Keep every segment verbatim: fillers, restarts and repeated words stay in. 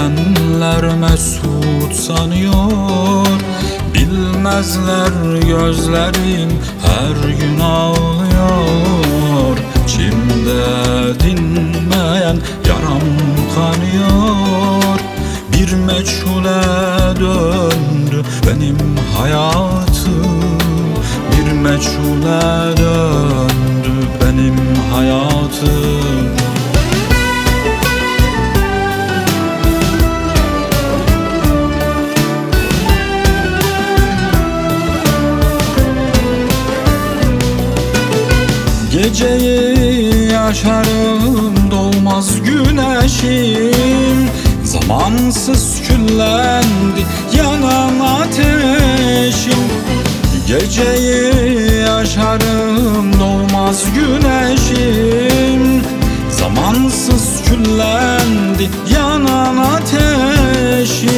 bilenler mesut sanıyor. Bilmezler gözlerim her gün ağlıyor. İçimde dinmeyen yaram kanıyor. Bir meçhule döndü benim hayatım. Bir meçhule döndü benim hayatım. Geceyi yaşarım doğmaz güneşim. Zamansız küllendi yanan ateşim. Geceyi yaşarım doğmaz güneşim. Zamansız küllendi yanan ateşim.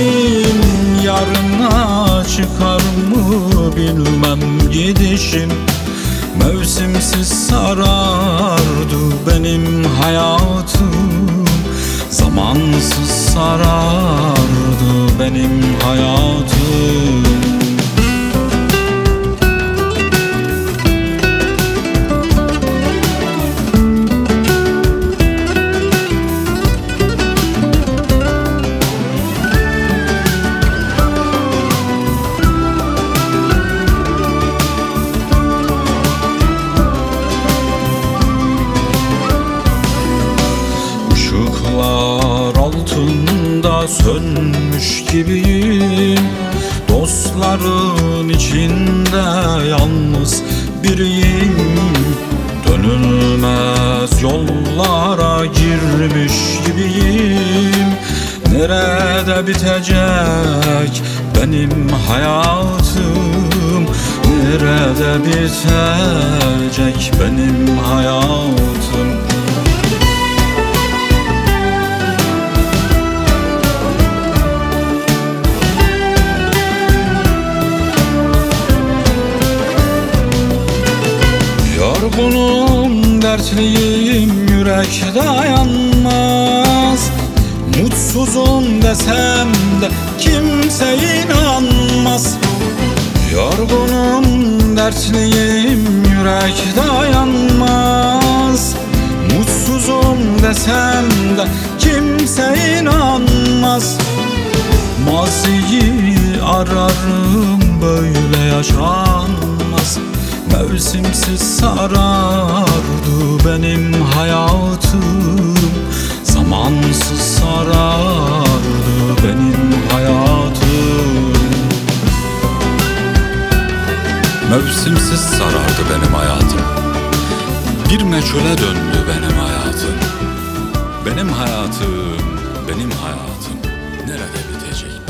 Yarına çıkar mı bilmem gidişim. Mevsimsiz sarardı benim hayatım. Zamansız sarardı benim hayatım. Işıklar altında sönmüş gibiyim. Dostların içinde yalnız biriyim. Dönülmez yollara girmiş gibiyim. Nerede bitecek benim hayatım? Nerede bitecek benim hayatım? Yorgunum, dertliyim, yürek dayanmaz. Mutsuzum desem de kimse inanmaz. Yorgunum, dertliyim, yürek dayanmaz. Mutsuzum desem de kimse inanmaz. Maziyi ararım, böyle yaşanmaz. Mevsimsiz sarardı benim hayatım. Zamansız sarardı benim hayatım. Mevsimsiz sarardı benim hayatım. Bir meçhule döndü benim hayatım. Benim hayatım, benim hayatım nerede bitecek?